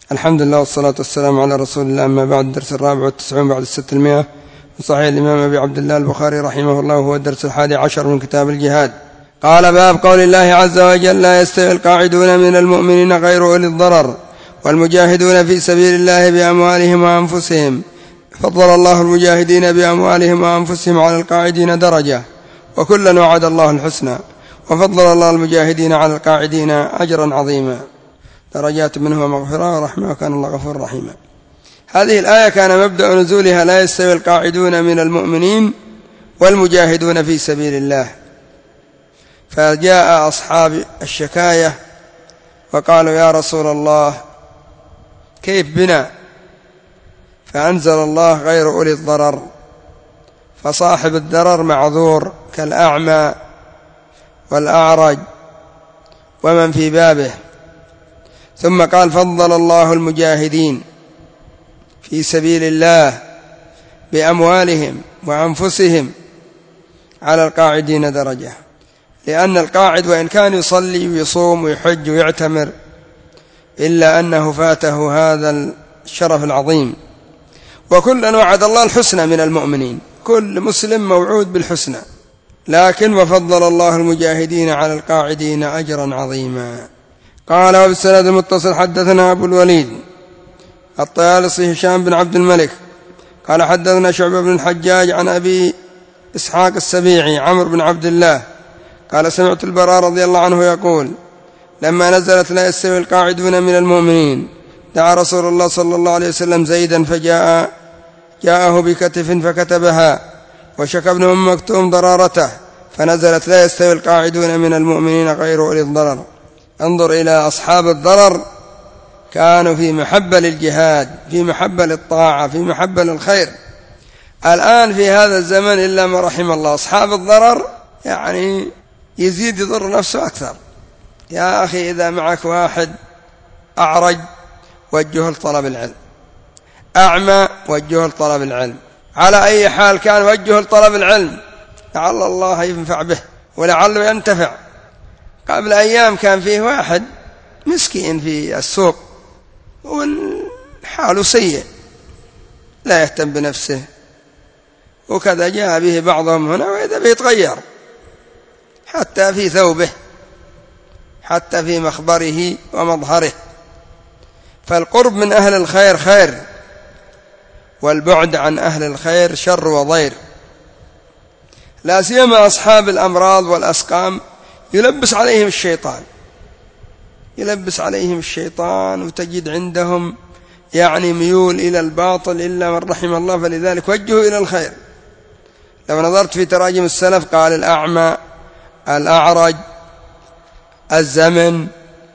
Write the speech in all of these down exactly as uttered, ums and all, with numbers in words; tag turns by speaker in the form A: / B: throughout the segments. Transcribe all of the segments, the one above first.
A: الحمد لله والصلاة والسلام على رسول الله. أما بعد، الدرس الرابع والتسعون بعد الستمائة من صحيح الإمام أبي عبد الله البخاري رحمه الله، هو الدرس الحادي عشر من كتاب الجهاد. قال: باب قول الله عز وجل: لا يستوي القاعدون من المؤمنين غير أولي الضرر والمجاهدون في سبيل الله بأموالهم وأنفسهم. فضل الله المجاهدين بأموالهم وأنفسهم على القاعدين درجة، وكلا وعد الله الحسنى. وفضل الله المجاهدين على القاعدين أجرا عظيما، درجات منه ومغفرة ورحمة، وكان الله غفور رحيما. هذه الآية كان مبدأ نزولها: لا يستوي القاعدون من المؤمنين والمجاهدون في سبيل الله. فجاء أصحاب الشكاية وقالوا: يا رسول الله، كيف بنا؟ فأنزل الله: غير أولي الضرر. فصاحب الضرر معذور كالأعمى والأعرج ومن في بابه. ثم قال: فضل الله المجاهدين في سبيل الله بأموالهم وأنفسهم على القاعدين درجة، لأن القاعد وإن كان يصلي ويصوم ويحج ويعتمر، إلا أنه فاته هذا الشرف العظيم. وكلا وعد الله الحسنى من المؤمنين، كل مسلم موعود بالحسنى، لكن وفضل الله المجاهدين على القاعدين أجرا عظيما. قال: وبالسند المتصل حدثنا أبو الوليد الطيالسي هشام بن عبد الملك قال: حدثنا شعبة بن الحجاج عن أبي إسحاق السبيعي عمرو بن عبد الله قال: سمعت البراء رضي الله عنه يقول: لما نزلت لا يستوي القاعدون من المؤمنين، دعا رسول الله صلى الله عليه وسلم زيدا فجاء جاءه بكتف فكتبها، وشكى ابن أم مكتوم ضرارته، فنزلت لا يستوي القاعدون من المؤمنين غير أولي الضرر. انظر إلى أصحاب الضرر، كانوا في محبة للجهاد، في محبة للطاعة، في محبة للخير. الآن في هذا الزمن إلا ما رحم الله، أصحاب الضرر يعني يزيد يضر نفسه أكثر. يا أخي، إذا معك واحد أعرج وجهه لطلب العلم، أعمى وجهه لطلب العلم، على أي حال كان وجهه لطلب العلم، لعل الله ينفع به ولعله ينتفع. قبل أيام كان فيه واحد مسكين في السوق وحاله سيء، لا يهتم بنفسه، وكذا جاء به بعضهم هنا وإذا بيتغير، حتى في ثوبه، حتى في مخبره ومظهره. فالقرب من أهل الخير خير، والبعد عن أهل الخير شر وضير. لا سيما أصحاب الأمراض والأسقام، يلبس عليهم الشيطان يلبس عليهم الشيطان وتجد عندهم يعني ميول إلى الباطل إلا من رحم الله، فلذلك وجهوا إلى الخير. لو نظرت في تراجم السلف قال: الأعمى، الأعرج، الزمن،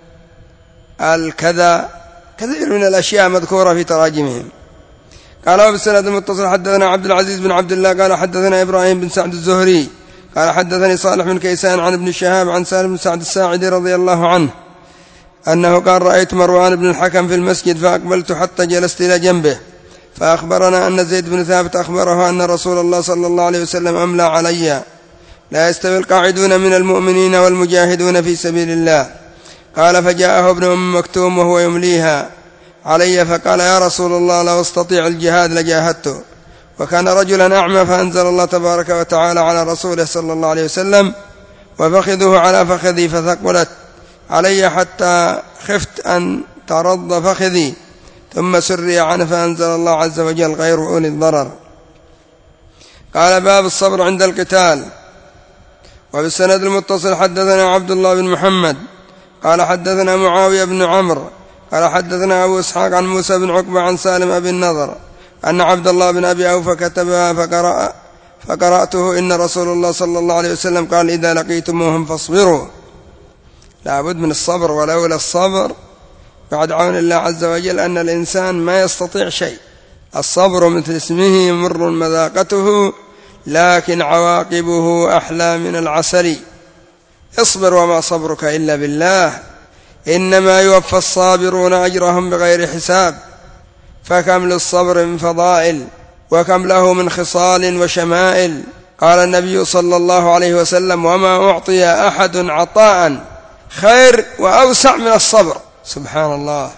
A: الكذا، كثير من الأشياء مذكورة في تراجمهم. قال: وبالسند المتصل حدثنا عبد العزيز بن عبد الله قال: حدثنا إبراهيم بن سعد الزهري قال: حدثني صالح بن كيسان عن ابن شهاب عن سالم بن سعد الساعدي رضي الله عنه أنه قال: رأيت مروان بن الحكم في المسجد فأقبلت حتى جلست إلى جنبه، فأخبرنا أن زيد بن ثابت أخبره أن رسول الله صلى الله عليه وسلم أملى علي: لا يستوي القاعدون من المؤمنين والمجاهدون في سبيل الله. قال: فجاءه ابن أم مكتوم وهو يمليها علي، فقال: يا رسول الله، لو استطيع الجهاد لجاهدته. وكان رجلا أعمى، فأنزل الله تبارك وتعالى على رسوله صلى الله عليه وسلم: وفخذه على فخذي، فثقلت علي حتى خفت أن ترض فخذي، ثم سري عنه، فأنزل الله عز وجل: غير أولي الضرر. قال: باب الصبر عند القتال. وبالسند المتصل حدثنا عبد الله بن محمد قال: حدثنا معاوية بن عمرو قال: حدثنا أبو إسحاق عن موسى بن عقبة عن سالم أبي النضر أن عبد الله بن أبي أوفى كتبها فقرأ فقرأته: إن رسول الله صلى الله عليه وسلم قال: إذا لقيتموهم فاصبروا. لا بد من الصبر، ولولا الصبر بعد عون الله عز وجل أن الإنسان ما يستطيع شيء. الصبر مثل اسمه مر مذاقته، لكن عواقبه أحلى من العسل. اصبر وما صبرك إلا بالله، إنما يوفى الصابرون أجرهم بغير حساب. فكم للصبر من فضائل، وكم له من خصال وشمائل. قال النبي صلى الله عليه وسلم: وما أعطي أحد عطاء خير وأوسع من الصبر. سبحان الله،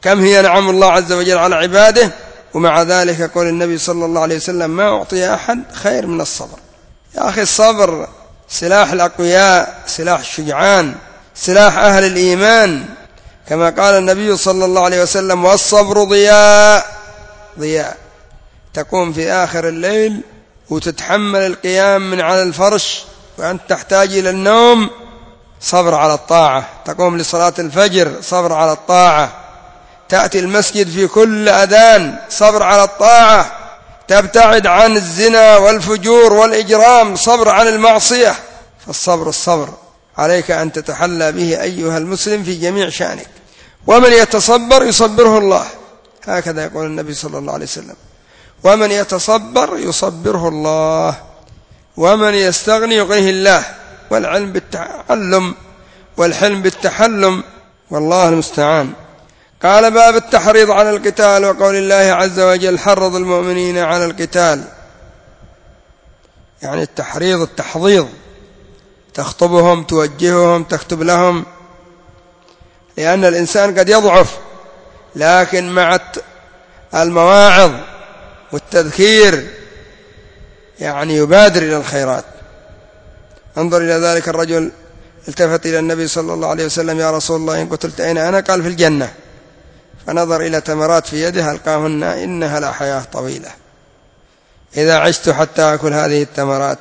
A: كم هي نعم الله عز وجل على عباده، ومع ذلك يقول النبي صلى الله عليه وسلم ما أعطي أحد خير من الصبر. يا أخي الصبر سلاح الأقوياء، سلاح الشجعان، سلاح أهل الإيمان، كما قال النبي صلى الله عليه وسلم والصبر ضياء. ضياء تقوم في آخر الليل وتتحمل القيام من على الفرش وأنت تحتاج إلى النوم، صبر على الطاعة. تقوم لصلاة الفجر، صبر على الطاعة. تأتي المسجد في كل أذان، صبر على الطاعة. تبتعد عن الزنا والفجور والإجرام، صبر عن المعصية. فالصبر الصبر عليك أن تتحلى به أيها المسلم في جميع شأنك. ومن يتصبر يصبره الله، هكذا يقول النبي صلى الله عليه وسلم. ومن يتصبر يصبره الله، ومن يستغني يغنيه الله. والعلم بالتعلم والحلم بالتحلم، والله المستعان. قال باب التحريض على القتال، وقول الله عز وجل حرض المؤمنين على القتال، يعني التحريض التحضيض، تخطبهم، توجههم، تكتب لهم، لأن الإنسان قد يضعف، لكن مع المواعظ والتذكير يعني يبادر إلى الخيرات. انظر إلى ذلك الرجل التفت إلى النبي صلى الله عليه وسلم يا رسول الله إن قتلت أين أنا؟ قال في الجنة. فنظر إلى تمرات في يده ألقاهن إنها لحياة طويلة، إذا عشت حتى أكل هذه التمرات.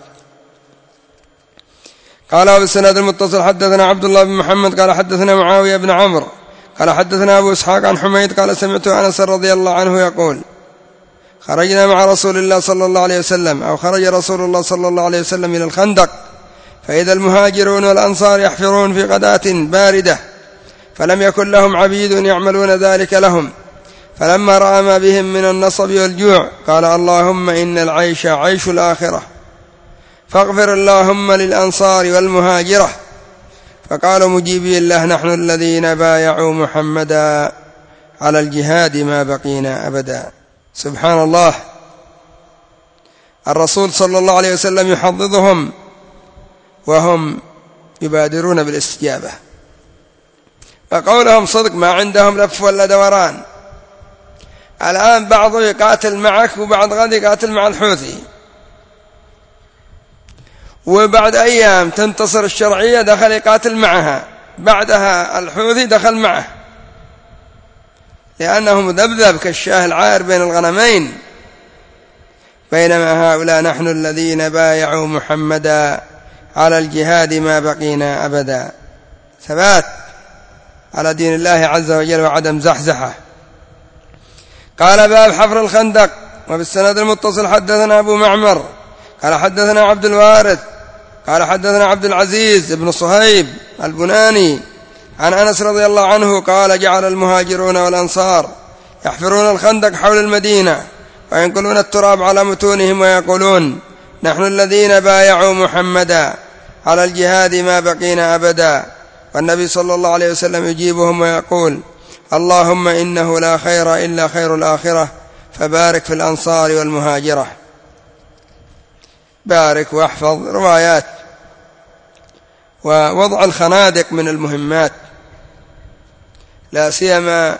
A: قال وبالسند المتصل حدثنا عبد الله بن محمد قال حدثنا معاوية بن عمرو قال حدثنا أبو إسحاق عن حميد قال سمعت أنس رضي الله عنه يقول خرجنا مع رسول الله صلى الله عليه وسلم أو خرج رسول الله صلى الله عليه وسلم إلى الخندق، فإذا المهاجرون والأنصار يحفرون في غداة باردة، فلم يكن لهم عبيد يعملون ذلك لهم، فلما رأى ما بهم من النصب والجوع قال اللهم إن العيش عيش الآخرة، فاغفر اللهم للأنصار والمهاجرة. فقالوا مجيبي الله نحن الذين بايعوا محمدا على الجهاد ما بقينا أبدا. سبحان الله، الرسول صلى الله عليه وسلم يحضضهم وهم يبادرون بالاستجابة، فقولهم صدق، ما عندهم لف ولا دوران. الآن بعض يقاتل معك وبعد غد يقاتل مع الحوثي، وبعد أيام تنتصر الشرعية دخل يقاتل معها، بعدها الحوثي دخل معه، لأنه مذبذب كالشاه العائر بين الغنمين. بينما هؤلاء نحن الذين بايعوا محمدا على الجهاد ما بقينا أبدا، ثبات على دين الله عز وجل وعدم زحزحة. قال باب حفر الخندق، وبالسند المتصل حدثنا أبو معمر قال حدثنا عبد الوارث قال حدثنا عبد العزيز بن صهيب البناني عن أنس رضي الله عنه قال جعل المهاجرون والأنصار يحفرون الخندق حول المدينة وينقلون التراب على متونهم ويقولون نحن الذين بايعوا محمدا على الجهاد ما بقينا أبدا، والنبي صلى الله عليه وسلم يجيبهم ويقول اللهم إنه لا خير إلا خير الآخرة، فبارك في الأنصار والمهاجرة. بارك واحفظ روايات. ووضع الخنادق من المهمات، لا سيما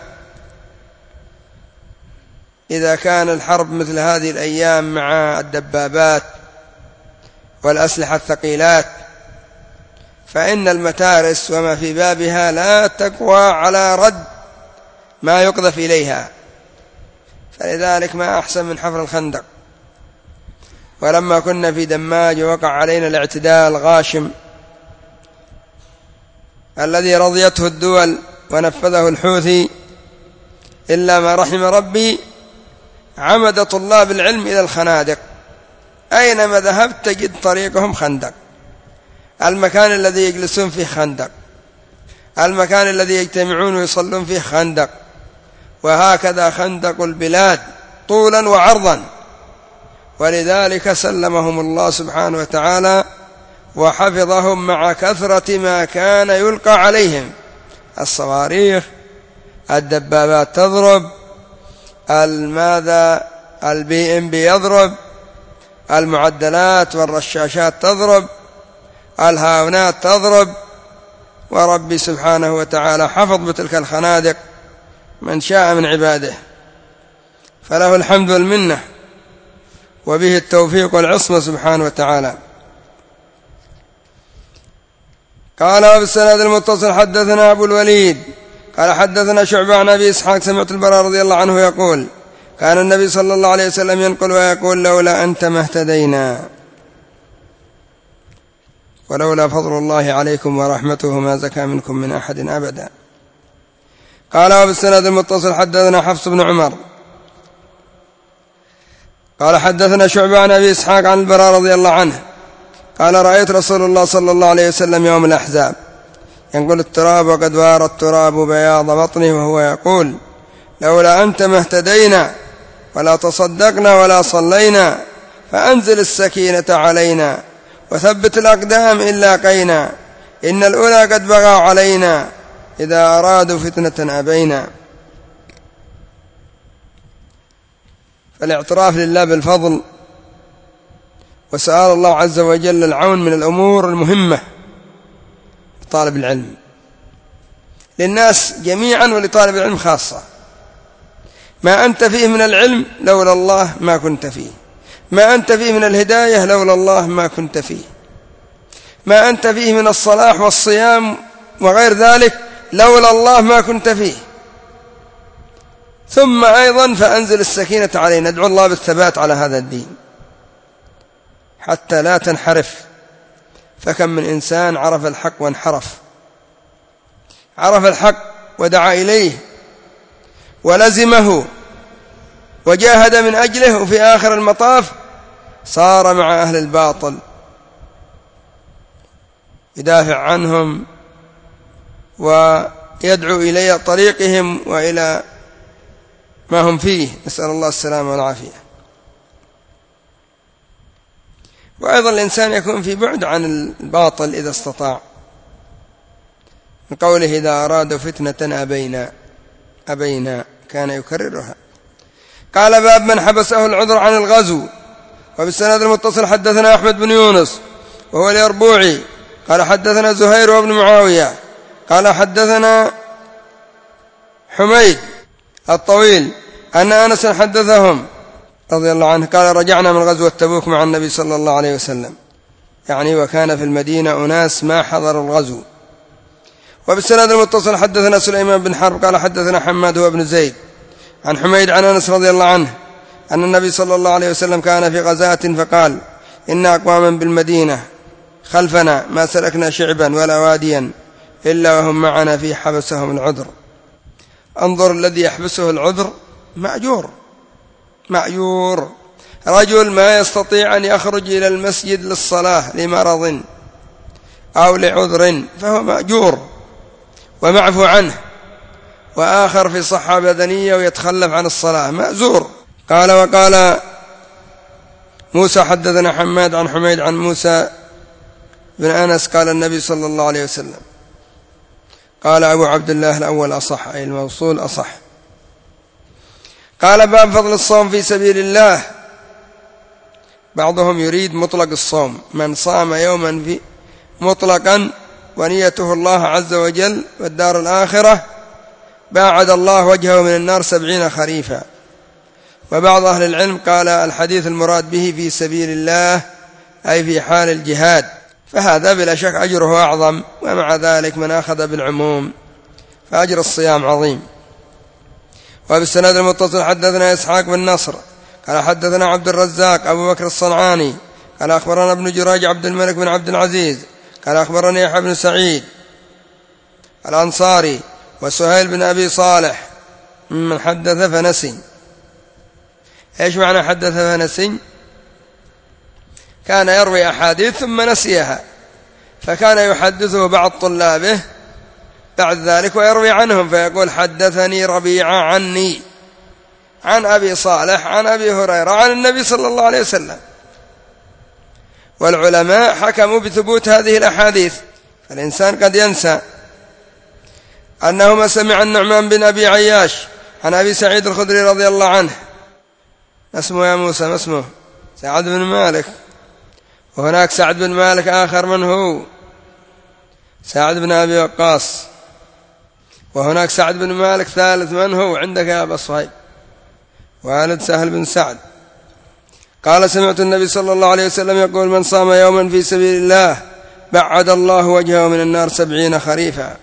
A: إذا كان الحرب مثل هذه الأيام مع الدبابات والأسلحة الثقيلات، فإن المتارس وما في بابها لا تقوى على رد ما يقذف إليها، فلذلك ما أحسن من حفر الخندق. ولما كنا في دماج ووقع علينا الاعتداء الغاشم الذي رضيته الدول ونفذه الحوثي إلا ما رحم ربي، عمد طلاب العلم إلى الخنادق، أينما ذهبت تجد طريقهم خندق، المكان الذي يجلسون فيه خندق، المكان الذي يجتمعون ويصلون فيه خندق، وهكذا خندق البلاد طولا وعرضا. ولذلك سلمهم الله سبحانه وتعالى وحفظهم مع كثرة ما كان يلقى عليهم، الصواريخ، الدبابات تضرب، الماذا البي ام بي يضرب، المعدلات والرشاشات تضرب، الهاونات تضرب، وربي سبحانه وتعالى حفظ بتلك الخنادق من شاء من عباده، فله الحمد والمنة، وبه التوفيق والعصمة سبحانه وتعالى. قال وبالسند المتصل حدثنا أبو الوليد قال حدثنا شعبة عن أبي إسحاق سمعت البراء رضي الله عنه يقول كان النبي صلى الله عليه وسلم ينقل ويقول لولا أنت ما اهتدينا ولولا فضل الله عليكم ورحمته ما زكى منكم من أحد أبدا. قال وبالسند المتصل حدثنا حفص بن عمر قال حدثنا شعبة عن أبي إسحاق عن البراء رضي الله عنه قال رأيت رسول الله صلى الله عليه وسلم يوم الأحزاب ينقل التراب وقد وار التراب بياض بطنه وهو يقول لولا أنت ما اهتدينا ولا تصدقنا ولا صلينا فأنزل السكينة علينا وثبت الأقدام إن لاقينا إن الأولى قد بغوا علينا إذا أرادوا فتنة أبينا. فالاعتراف لله بالفضل وسؤال الله عز وجل العون من الأمور المهمة لطالب العلم، للناس جميعا ولطالب العلم خاصة. ما أنت فيه من العلم لولا الله ما كنت فيه، ما أنت فيه من الهداية لولا الله ما كنت فيه، ما أنت فيه من الصلاح والصيام وغير ذلك لولا الله ما كنت فيه. ثم أيضا فأنزل السكينة علينا، ندعو الله بالثبات على هذا الدين حتى لا تنحرف. فكم من إنسان عرف الحق وانحرف، عرف الحق ودعا إليه ولزمه وجاهد من أجله، وفي آخر المطاف صار مع أهل الباطل يدافع عنهم ويدعو إلى طريقهم وإلى ما هم فيه، نسأل الله السلامة والعافية. وأيضا الإنسان يكون في بعد عن الباطل إذا استطاع، من قوله إذا أرادوا فتنة أبينا أبينا كان يكررها. قال باب من حبسه العذر عن الغزو. وبالسند المتصل حدثنا أحمد بن يونس وهو اليربوعي قال حدثنا زهير وابن معاوية قال حدثنا حميد الطويل أن أنس حدثهم رضي الله عنه قال رجعنا من غزوة تبوك مع النبي صلى الله عليه وسلم، يعني وكان في المدينة أناس ما حضروا الغزو. وبالسند المتصل حدثنا سليمان بن حرب قال حدثنا حماد هو ابن زيد عن حميد عن أنس رضي الله عنه أن النبي صلى الله عليه وسلم كان في غزاة فقال إن أقواما بالمدينة خلفنا ما سلكنا شعبا ولا واديا إلا وهم معنا في حبسهم العذر. انظر الذي يحبسه العذر مأجور مأجور رجل ما يستطيع أن يخرج إلى المسجد للصلاة لمرض أو لعذر فهو مأجور ومعفو عنه، وآخر في صحة بدنية ويتخلف عن الصلاة مأزور. قال وقال موسى حدثنا حماد عن حميد عن موسى بن أنس قال النبي صلى الله عليه وسلم قال أبو عبد الله الأول أصح، أي الموصول أصح. قال باب فضل الصوم في سبيل الله. بعضهم يريد مطلق الصوم، من صام يوما في مطلقا ونيته الله عز وجل والدار الآخرة باعد الله وجهه من النار سبعين خريفا. وبعض أهل العلم قال الحديث المراد به في سبيل الله أي في حال الجهاد، فهذا بلا شك أجره أعظم، ومع ذلك من أخذ بالعموم فأجر الصيام عظيم. وبالسند المتصل حدثنا إسحاق بن نصر قال حدثنا عبد الرزاق أبو بكر الصنعاني قال أخبرنا ابن جراج عبد الملك بن عبد العزيز قال أخبرني يحيى بن سعيد الأنصاري وسهيل بن أبي صالح من حدث فنسي. إيش معنى حدث فنسي؟ كان يروي أحاديث ثم نسيها، فكان يحدثه بعض طلابه بعد ذلك ويروي عنهم فيقول حدثني ربيعة عني عن أبي صالح عن أبي هريرة عن النبي صلى الله عليه وسلم. والعلماء حكموا بثبوت هذه الأحاديث، فالإنسان قد ينسى أنهما سمع النعمان بن أبي عياش عن أبي سعيد الخدري رضي الله عنه. ما اسمه يا موسى؟ ما اسمه؟ سعد بن مالك، وهناك سعد بن مالك آخر من هو؟ سعد بن أبي وقاص. وهناك سعد بن مالك ثالث من هو عندك يا أبا صهيب، والد سهل بن سعد. قال سمعت النبي صلى الله عليه وسلم يقول من صام يوما في سبيل الله بعد الله وجهه من النار سبعين خريفا.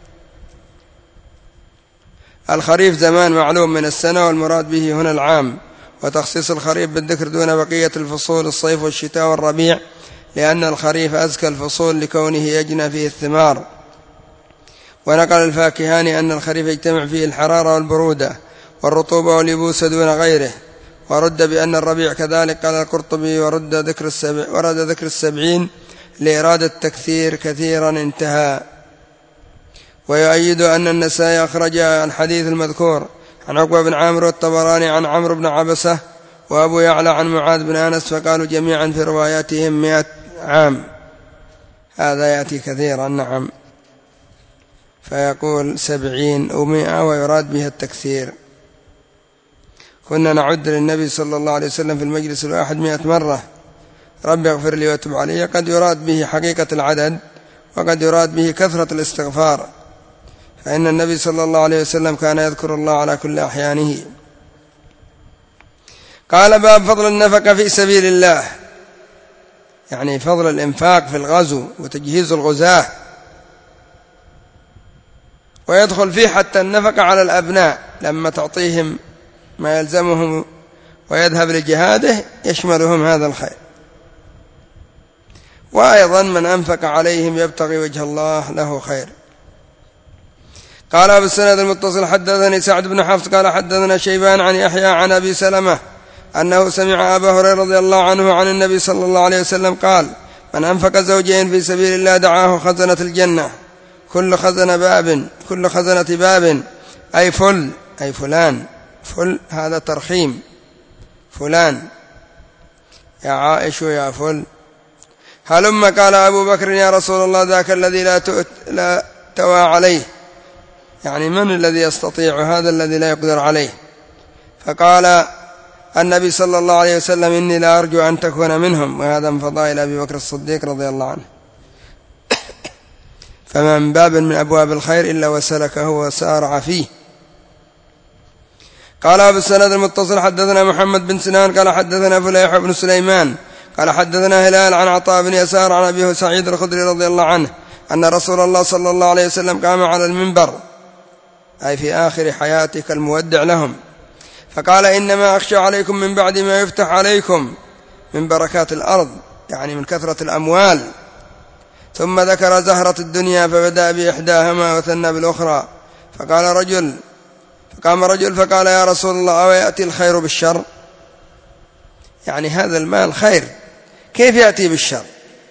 A: الخريف زمان معلوم من السنة، والمراد به هنا العام، وتخصيص الخريف بالذكر دون بقية الفصول الصيف والشتاء والربيع، لأن الخريف أزكى الفصول لكونه يجنى فيه الثمار. ونقل الفاكهاني أن الخريف يجتمع فيه الحرارة والبرودة والرطوبة واليبوس دون غيره، ورد بأن الربيع كذلك. قال القرطبي ورد ذكر السبع ورد ذكر السبعين لإرادة التكثير كثيرا انتهى. ويؤيد أن النسائي أخرج الحديث المذكور عن عقبة بن عامر والطبراني عن عمرو بن عبسة وأبو يعلى عن معاذ بن أنس، فقالوا جميعا في رواياتهم مئة عام. هذا يأتي كثيرا نعم، فيقول سبعين ومئة ويراد بها التكثير. كنا نعد للنبي صلى الله عليه وسلم في المجلس الواحد مئة مرة رب اغفر لي وتب علي. قد يراد به حقيقة العدد، وقد يراد به كثرة الاستغفار، فإن النبي صلى الله عليه وسلم كان يذكر الله على كل أحيانه. قال باب فضل النفقة في سبيل الله، يعني فضل الإنفاق في الغزو وتجهيز الغزاة، ويدخل فيه حتى النفقة على الأبناء لما تعطيهم ما يلزمهم ويذهب لجهاده يشملهم هذا الخير. وأيضا من أنفق عليهم يبتغي وجه الله له خير. قال بالسند المتصل حدثني سعد بن حفص قال حدثنا شيبان عن يحيى عن أبي سلمة أنه سمع أبا هريرة رضي الله عنه عن النبي صلى الله عليه وسلم قال من أنفق زوجين في سبيل الله دعاه خزنة الجنة كل خزنة باب كل خزنة باب أي فل أي فلان، فل هذا ترخيم، فلان يا عائش يا فل. هلما قال أبو بكر يا رسول الله ذاك الذي لا, لا توى عليه، يعني من الذي يستطيع هذا الذي لا يقدر عليه؟ فقال النبي صلى الله عليه وسلم إني لا أرجو أن تكون منهم. وهذا من فضائل أبي بكر الصديق رضي الله عنه. فما من باب من أبواب الخير إلا وسلكه وسارع فيه. قال بالسند المتصل حدثنا محمد بن سنان قال حدثنا فليح بن سليمان قال حدثنا هلال عن عطاء بن يسار عن أبي سعيد الخدري رضي الله عنه أن رسول الله صلى الله عليه وسلم قام على المنبر أي في آخر حياتك المودع لهم، فقال إنما أخشى عليكم من بعد ما يفتح عليكم من بركات الأرض، يعني من كثرة الأموال. ثم ذكر زهرة الدنيا فبدأ بإحداهما وثنى بالأخرى. فقال رجل فقام رجل فقال يا رسول الله أو يأتي الخير بالشر؟ يعني هذا المال خير كيف يأتي بالشر؟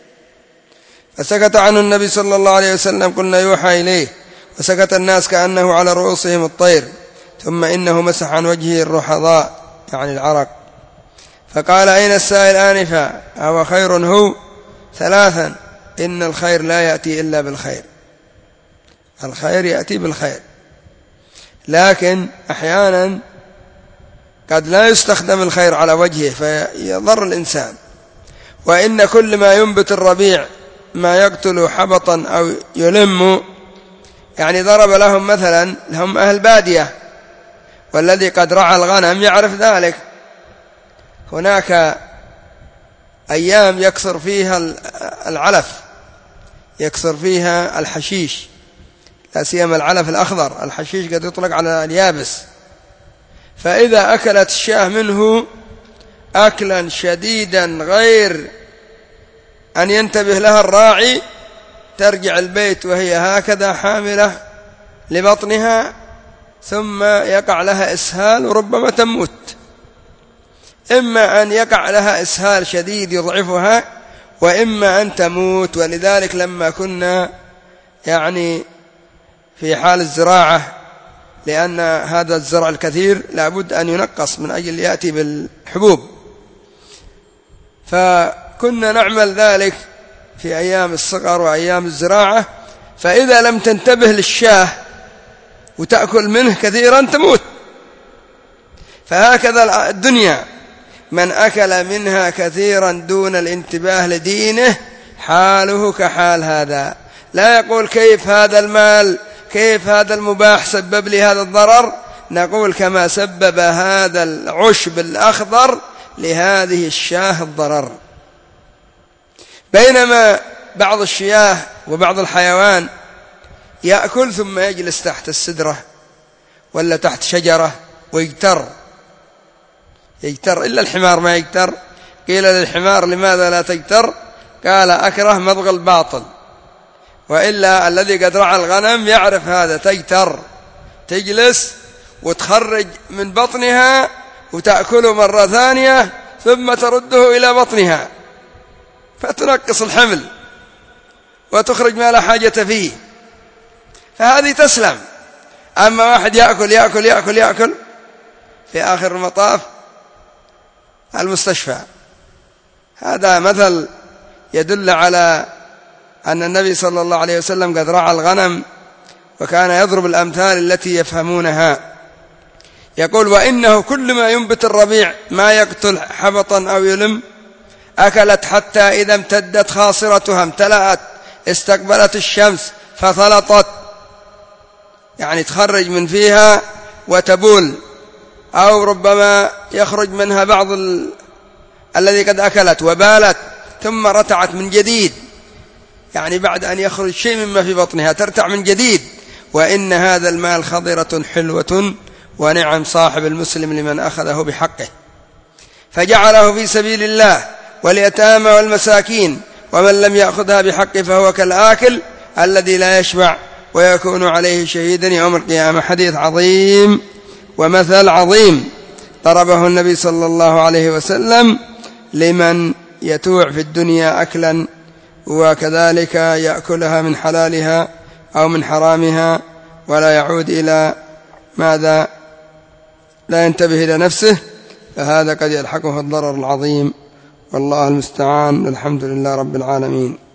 A: فسكت عنه النبي صلى الله عليه وسلم. قلنا يوحى إليه، وسكت الناس كأنه على رؤوسهم الطير. ثم إنه مسح عن وجهه الرحضاء يعني العرق، فقال أين السائل آنفا أو خير هو؟ ثلاثا إن الخير لا يأتي إلا بالخير، الخير يأتي بالخير، لكن أحيانا قد لا يستخدم الخير على وجهه فيضر الإنسان. وإن كل ما ينبت الربيع ما يقتل حبطا أو يلم، يعني ضرب لهم مثلا هم أهل بادية، والذي قد رعى الغنم يعرف ذلك. هناك أيام يكثر فيها العلف، يكثر فيها الحشيش، لا سيما العلف الأخضر، الحشيش قد يطلق على اليابس. فإذا أكلت الشاة منه أكلا شديدا غير أن ينتبه لها الراعي ترجع البيت وهي هكذا حاملة لبطنها، ثم يقع لها إسهال وربما تموت. إما أن يقع لها إسهال شديد يضعفها، وإما أن تموت. ولذلك لما كنا يعني في حال الزراعة، لأن هذا الزرع الكثير لابد أن ينقص من أجل يأتي بالحبوب، فكنا نعمل ذلك في أيام الصغر وأيام الزراعة. فإذا لم تنتبه للشاه وتأكل منه كثيرا تموت. فهكذا الدنيا، من أكل منها كثيرا دون الانتباه لدينه حاله كحال هذا. لا يقول كيف هذا المال كيف هذا المباح سبب لي هذا الضرر؟ نقول كما سبب هذا العشب الأخضر لهذه الشاة الضرر. بينما بعض الشياه وبعض الحيوان يأكل ثم يجلس تحت السدرة ولا تحت شجرة ويجتر يجتر إلا الحمار ما يجتر. قيل للحمار لماذا لا تجتر؟ قال أكره مضغ الباطل، وإلا الذي قد رعى الغنم يعرف هذا. تجتر تجلس وتخرج من بطنها وتأكله مرة ثانية ثم ترده إلى بطنها فتنقص الحمل وتخرج ما لا حاجة فيه، فهذه تسلم. أما واحد يأكل يأكل يأكل يأكل في آخر المطاف المستشفى. هذا مثل يدل على أن النبي صلى الله عليه وسلم قد رعى الغنم وكان يضرب الأمثال التي يفهمونها. يقول: وإنه كل ما ينبت الربيع ما يقتل حبطا أو يلم أكلت حتى إذا امتدت خاصرتها امتلأت استقبلت الشمس فثلطت، يعني تخرج من فيها وتبول، أو ربما يخرج منها بعض ال... الذي قد أكلت وبالت ثم رتعت من جديد، يعني بعد أن يخرج شيء مما في بطنها ترتع من جديد. وإن هذا المال خضرة حلوة ونعم صاحب المسلم لمن أخذه بحقه فجعله في سبيل الله واليتامى والمساكين، ومن لم يأخذها بحقه فهو كالآكل الذي لا يشبع ويكون عليه شهيدا يوم القيامة. حديث عظيم ومثل عظيم ضربه النبي صلى الله عليه وسلم لمن يتوع في الدنيا أكلا وكذلك يأكلها من حلالها أو من حرامها ولا يعود إلى ماذا لا ينتبه إلى نفسه، فهذا قد يلحقه الضرر العظيم. والله المستعان. الحمد لله رب العالمين.